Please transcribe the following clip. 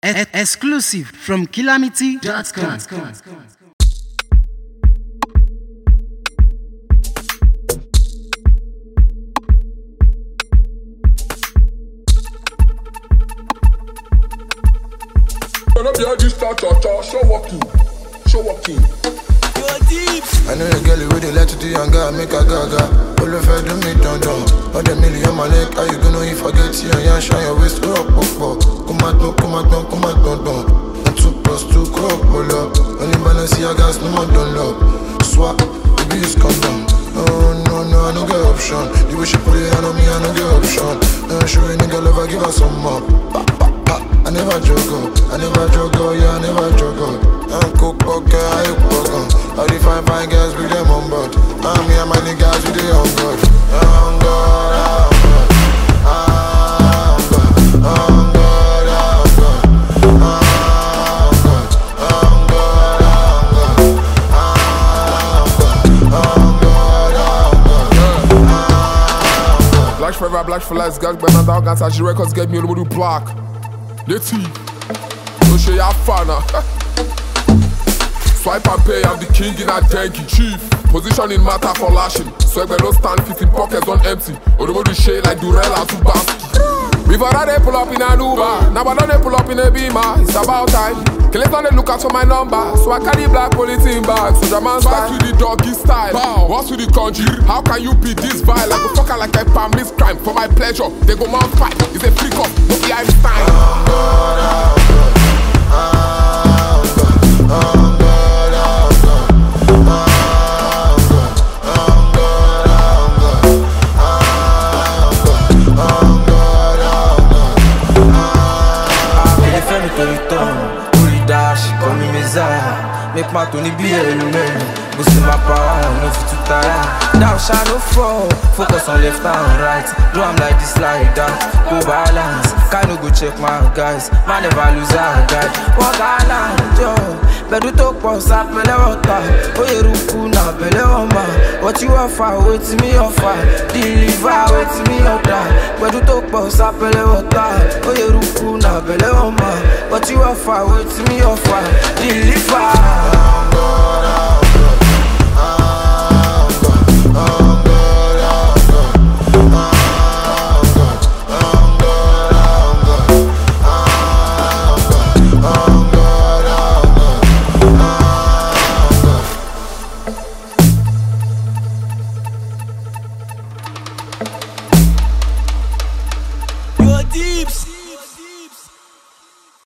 Exclusive from Calamity.com. I know you girl with the let to the young girl make a gaga. All of her do me down. All the million my leg, how you gonna if I get you and shine your waist up. Come on, down. And 2 plus 2 crop, pull up. Only balance your gas, no more don't love. Swap, baby, it's condom. No, I don't get option. The way she put it on me, I don't get option. Show a nigga love, I give her some more. I never joke, yeah, I never joke. I'm cook poker, I poker. All the fine girls with them on board. I'm me and my niggas with the on God. Black forever, black for life, gang, Ben and Dog, and Saji Records get me a little black. Let's see. So she a fan. Swipe and pay, I'm the king in a dengue. Chief, position in matter for lashing. Swag when no stand, 15 pockets on empty. Or the body shade like Durella to Basque. Before that they pull up in an Uber, now I don't they pull up in a Beamer. It's about time. Kill it on the look out for my number. So I carry black police bag. So the man style with the doggy style. Bow. What's with the country? How can you be this vile? Like a fucker like I palm this crime. For my pleasure, they go mount fight. It's a freak up, no the Einstein. Make my Tony be a man. Go see my power, no fit to tire. Down shadow fall, focus on left and right. Do I'm like this, like that. Go balance, can you go check my guys? Man never lose a guy. Walk island, yo. Bedu talk for sapele water. Oh you ruku na bele wamba. What you offer, wait me offer. Deliver, wait me order. Bedu talk for sapele water. Oh you ruku na bele wamba. What you offer, wait me offer. Deliver.